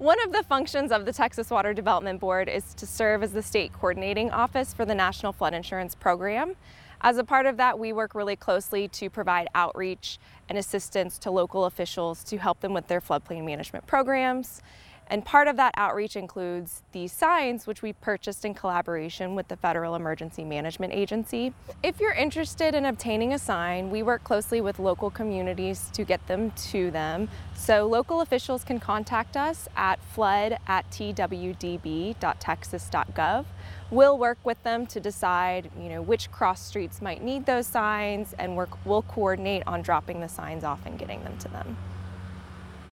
One of the functions of the Texas Water Development Board is to serve as the state coordinating office for the National Flood Insurance Program. As a part of that, we work really closely to provide outreach and assistance to local officials to help them with their floodplain management programs. And part of that outreach includes these signs, which we purchased in collaboration with the Federal Emergency Management Agency. If you're interested in obtaining a sign, we work closely with local communities to get them to them. So local officials can contact us at flood@twdb.texas.gov. We'll work with them to decide, which cross streets might need those signs, and we'll coordinate on dropping the signs off and getting them to them.